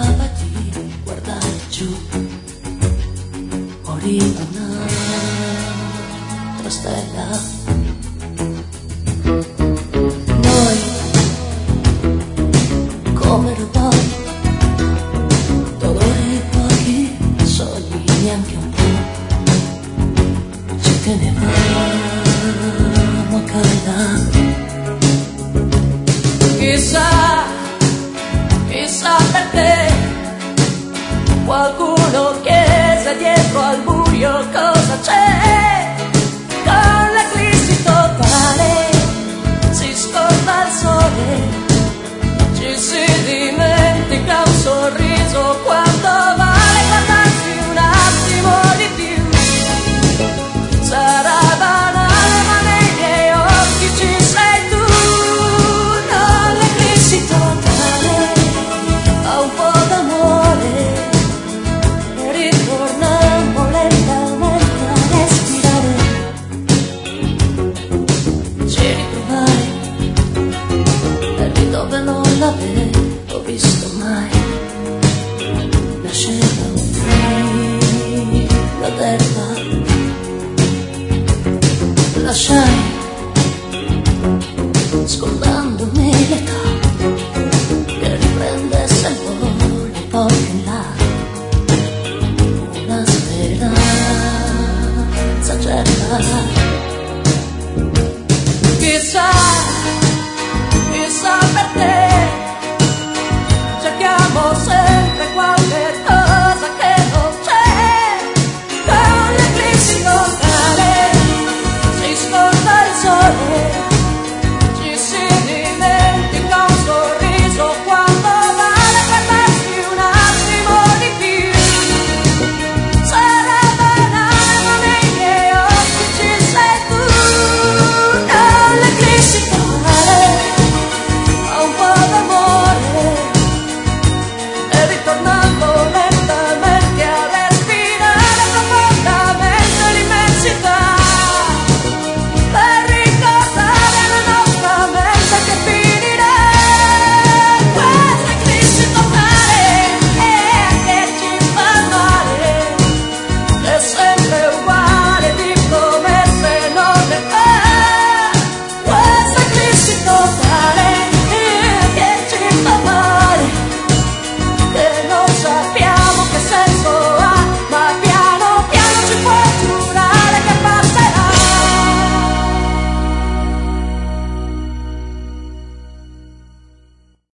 sembrava di guardare giù, moriva un'altra stella. Noi, come robot, dolori pochi, sogni neanche un po', ci tenevamo a carità. Chissà perché qualcuno chiese dietro al buio cosa c'è. Con l'eclissi totale si scorda il sole, ci si dimentica un sorriso, quanto vale guardarsi un attimo di più. Sarà banale ma nei miei occhi ci sei tu. Con l'eclissi totale ha un po' d'amore e ritorniamo lentamente a respirare. Ci ritrovai e lì dove non l'avevo visto mai nasceva un filo d'erba. Lasciai scordandomi l'età che riprendesse il volo un po' in là.